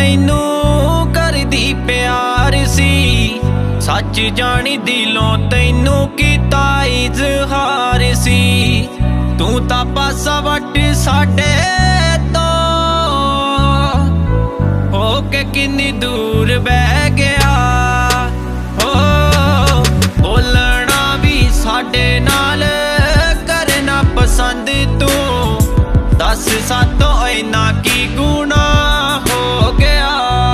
तैनू करदी प्यार सी, सच जानी दिलों तैनू कीता इजहार सी। तू तां पासा वट साडे तो हो के किन्नी दूर बह गया। बोलना भी साडे नाल करना पसंद तू, दस सातों इना की गुनाह हो गया।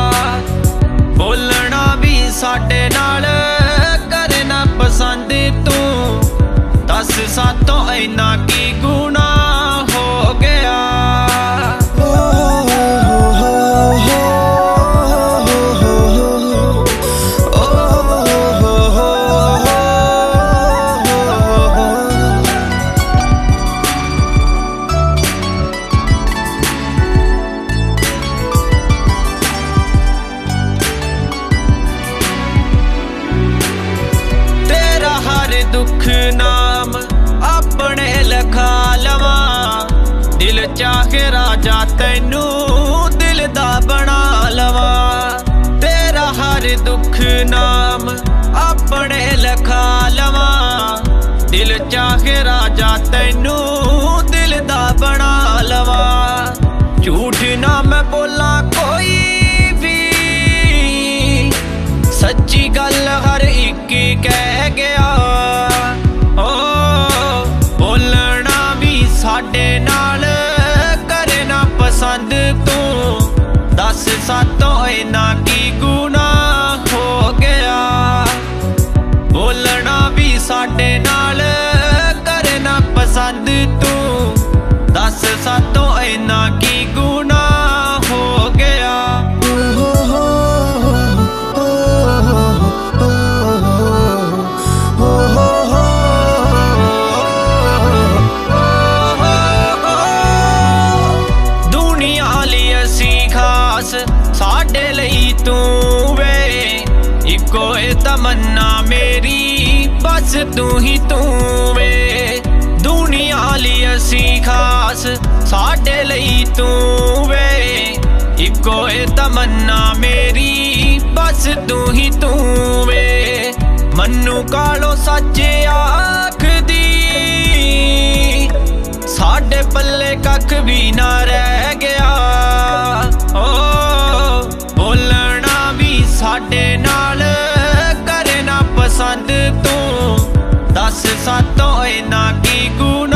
बोलना भी साडे नाल करना पसंद तू, दस सातों इना की गुनाह हो गया। दुख नाम अपने लखा लवा, दिल चाहे राजा तैनू दिल दा बना लवा। तेरा हर दुख नाम अपने लखा लवा, दिल चाहे राजा तैनू दिल दा बना लवा। झूठ ना मैं बोला कोई भी, सच्ची गल हर एक कह गया। साडे नाल करना पसंद तू, दस सातों इना की गुनाह हो गया। बोलना भी साडे नाल करना पसंद तू, दस सातों इना की गुनाह हो गया। साडे लई तू वे इको तमन्ना मेरी, बस तू ही तू वे। दुनिया ली असी खास साडे लई तू वे इको तमन्ना मेरी, बस तू ही तू वे। मन्नू कालो सच आखदी साडे पल्ले कख भी ना रह गया। बोलना भी साडे नाल करना पसंद तू, दस सातों इना की गुनाह